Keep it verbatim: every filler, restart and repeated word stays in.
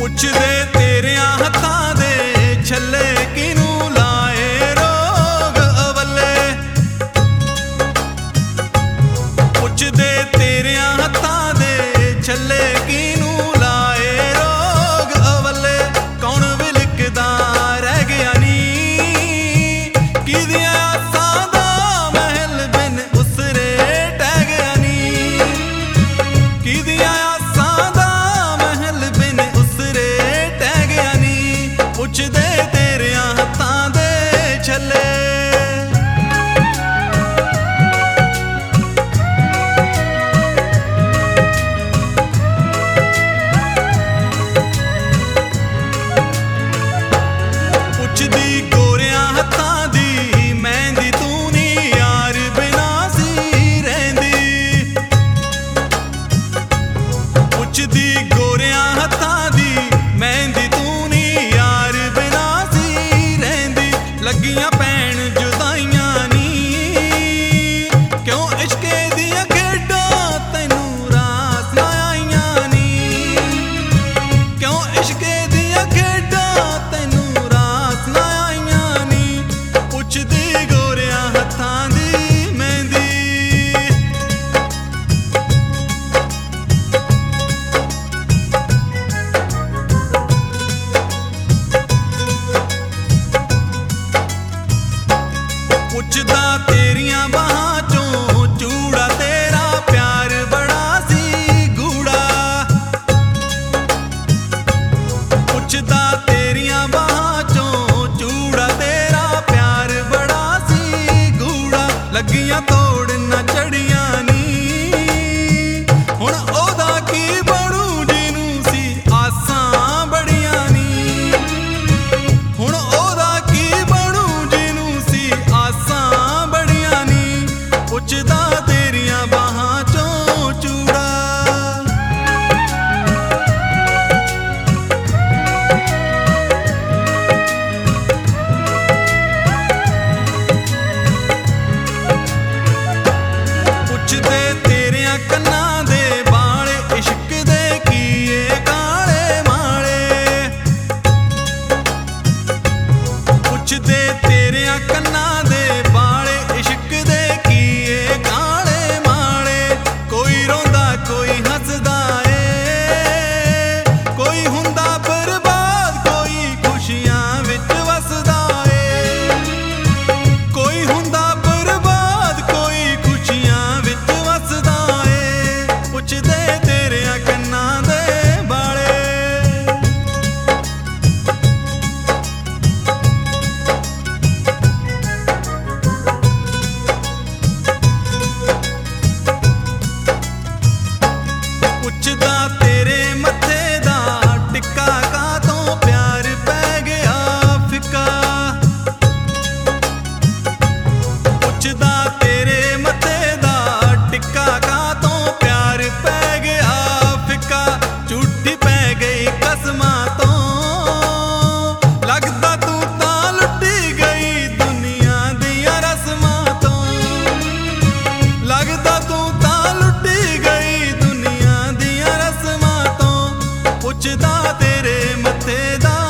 ਪੁੱਛਦੇ ਤੇਰਿਆਂ ਹੱਥਾਂ ਦੇ ਛੱਲੇ ਕਿਨੂੰ ਲਾਏ ਰੋਗ ਅਵੱਲੇ। ਪੁੱਛਦੇ ਤੇਰਿਆਂ ਹੱਥਾਂ ਦੇ ਛੱਲੇ ਕਿਨੂੰ ਲਾਏ ਰੋਗ ਅਵੱਲੇ। ਕੌਣ ਵਿਲਕਦਾ ਰਹਿ ਗਿਆ ਨੀ, ਕਿਹਦੀਆਂ ਆਸਾਂ ਦਾ ਮਹਿਲ ਬਿਨ ਉਸਰੇ ਟਹਿ ਗਿਆ ਨੀ। ਕਿਹਦੀਆਂ ਆਸਾਂ ਦਾ ਮਹਿਲ ਬਿਨ ਉਸਰੇ ਟਹਿ ਗਿਆ ਨੀ। ਪੁੱਛਦੇ ਤੇਰਿਆਂ ਹੱਥਾਂ ਦੇ ਛੱਲੇ। ਪੁੱਛਦੀ ਗੋਰਿਆਂ ਹੱਥਾਂ ਦੀ ਮਹਿੰਦੀ ਤੂੰ ਨੀ ਯਾਰ ਬਿਨਾਂ ਸੀ ਰਹਿੰਦੀ। ਪੁੱਛਦੀ ਗੋਰਿਆਂ ਹੱਥਾਂ ਦੀ ਮਹਿੰਦੀ ਤੂੰ ਨੀ ਯਾਰ ਬਿਨਾਂ ਸੀ ਰਹਿੰਦੀ। ਲੱਗੀਆਂ ਪੈਣ ਜੁਦਾਈਆਂ ਨੀ, ਕਿਉਂ ਇਸ਼ਕੇ ਦੀਆਂ ਖੇਡਾਂ ਤੈਨੂੰ ਰਾਸ ਨਾ ਆਈਆਂ ਨੀ। ਕਿਉਂ ਇਸ਼ਕੇ ਦੀਆਂ ਖੇਡਾਂ ਤੈਨੂੰ ਰਾਸ ਨਾ ਆਈਆਂ ਨੀ। ਪੁੱਛਦੀ ਗੋਰਿਆਂ ਹੱਥਾਂ ਦੀ ਮਹਿੰਦੀ। ਪੁੱਛਦਾ ਤੇਰੀਆਂ ਬਾਹਾਂ ਚੋਂ ਚੂੜਾ ਤੇਰਾ ਪਿਆਰ ਬੜਾ ਸੀ ਗੂੜਾ। ਪੁੱਛਦਾ ਤੇਰੀਆਂ ਬਾਹਾਂ ਚੋਂ ਚੂੜਾ ਤੇਰਾ ਪਿਆਰ ਬੜਾ ਸੀ ਗੂੜਾ। ਲੱਗੀਆਂ ਤੋੜ ਨਾ ਚੜੀਆਂ ਨੀ, ਹੁਣ ਉਹਦਾ ਕੀ ਬਣੂ ਜਿਹਨੂੰ ਸੀ ਆਸਾਂ ਬੜੀਆਂ ਨੀ। ਹੁਣ ਉਹਦਾ ਕੀ ਬਣੂ ਜਿਹਨੂੰ ਸੀ ਆਸਾਂ ਬੜੀਆਂ ਨੀ। ਪੁੱਛਦਾ ਤੇਰੀਆਂ ਬਾਹਾਂ ਚੋਂ ਚੂੜਾ। ਪੁੱਛਦੇ ਤੇਰਿਆਂ ਕੰਨਾਂ ਦੇ ਬਾਲੇ ਇਸ਼ਕ ਦੇ ਕੀਏ ਕਾਲੇ ਮਾਲੇ। ਪੁੱਛਦੇ ਤੇਰਿਆਂ ਕੰਨਾਂ ਦੇ ਬਾਲੇ ਇਸ਼ਕ ਦੇ ਕੀਏ ਕਾਲੇ ਮਾਲੇ। ਕੋਈ ਰੋਂਦਾ ਕੋਈ ਹੱਸਦਾ ਏ, ਕੋਈ ਹੁੰਦਾ ਬਰਬਾਦ ਕੋਈ ਖੁਸ਼ੀਆਂ ਵਿੱਚ ਵਸਦਾ ਏ। ਕੋਈ ਹੁੰਦਾ ਬਰਬਾਦ ਕੋਈ ਖੁਸ਼ੀਆਂ ਵਿੱਚ ਵਸਦਾ ਏ। ਪੁੱਛਦੇ ਤੇਰਿਆਂ ਕੰਨਾਂ ਦੇ ਬਾਲੇ। ਪੁੱਛਦਾ ਤੇਰੇ ਮੱਥੇ ਦਾ ਟਿੱਕਾ ਕਾਹਤੋਂ ਪਿਆਰ ਪੈ ਗਿਆ ਫਿੱਕਾ। ਪੁੱਛਦਾ ਤੇਰੇ ਮੱਥੇ ਦਾ ਟਿੱਕਾ ਕਾਹਤੋਂ ਪਿਆਰ ਪੈ ਗਿਆ ਫਿੱਕਾ। ਝੂਠੀ ਪੈ ਗਈ ਕਸਮਾਂ ਤੋਂ, ਲੱਗਦਾ ਤੂੰ ਤਾਂ ਲੁੱਟੀ ਗਈ ਦੁਨੀਆ ਦੀਆਂ ਰਸਮਾਂ ਤੋਂ। ਲੱਗਦਾ ਤੂੰ ਤਾਂ ਲੁੱਟੀ ਗਈ ਦੁਨੀਆ ਦੀਆਂ ਰਸਮਾਂ ਤੋਂ। ਪੁੱਛਦਾ ਤੇਰੇ ਮੱਥੇ ਦਾ